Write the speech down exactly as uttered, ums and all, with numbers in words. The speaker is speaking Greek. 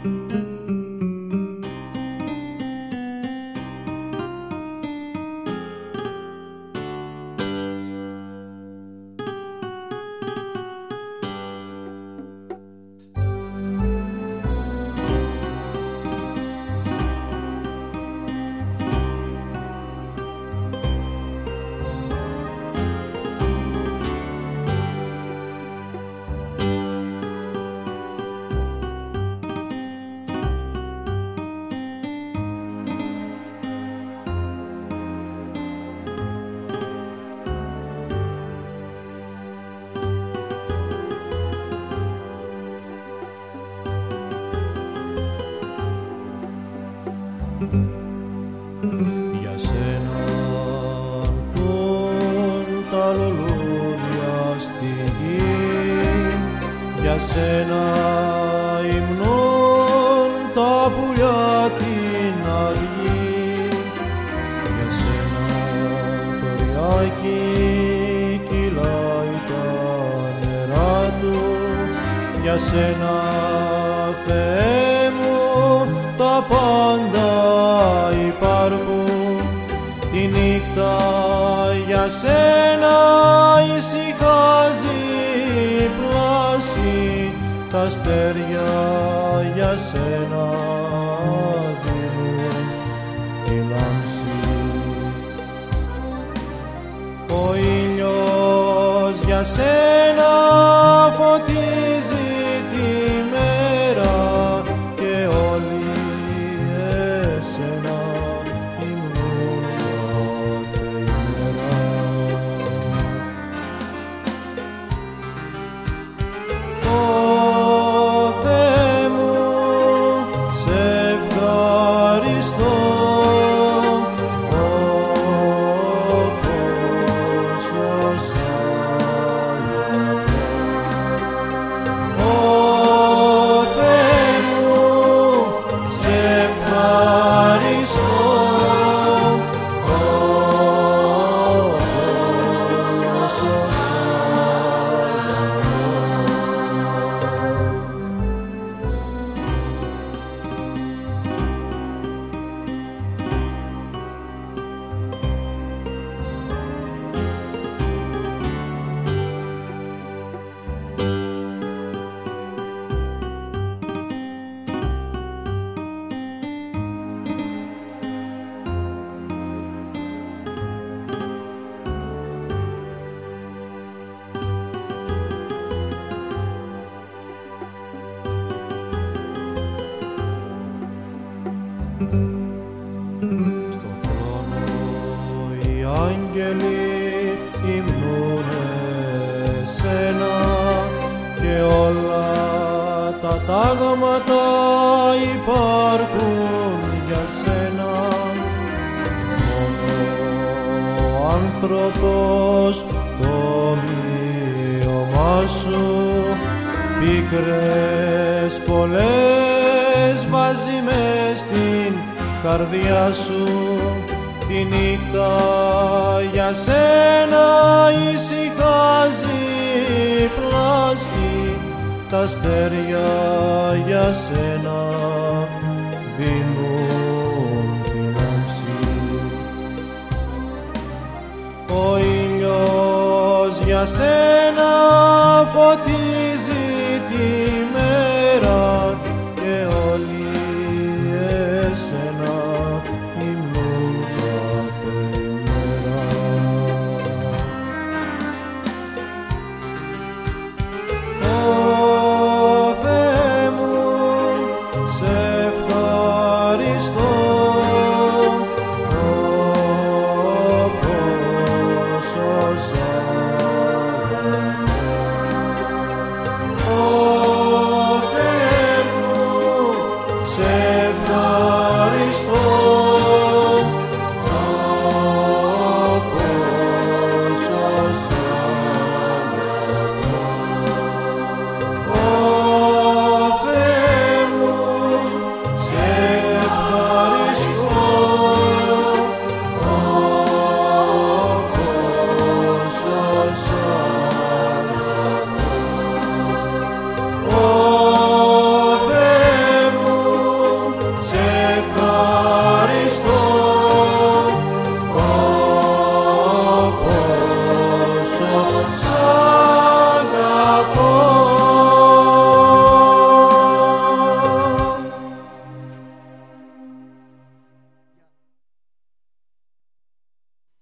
Για σένα ανθούν τα λουλούδια στη γη, για σένα υμνούν τα πουλιά την αυγή, για σένα το ριάκι κυλάει τα νερά του, για σένα Θεέ μου τα πάντα υπάρχουν, τη νύχτα για σένα ησυχάζει η πλάση, τα αστέρια για σένα δίνουν τη λάμψη. Ο ήλιος για σένα φωτίζει τη μέρα και όλοι εσένα υμνούν κάθε ημέρα. Ω Θεέ μου, σε ευχαριστώ, πόσο σ' αγαπώ. Ω Θεέ μου, σε ευχαριστώ, πόσο σ' Στο θρόνο οι άγγελοι υμνούνε σένα και όλα τα τάγματα υπάρχουν για σένα. Μόνο ο άνθρωπος το ομοίωμά σου πίκρες πολλές βάζει μες στην καρδιά σου, τη νύχτα για σένα ησυχάζει η πλάση, τα αστέρια για σένα δίνουν τη λάμψη. Ο ήλιος για σένα φωτίζει τη μέρα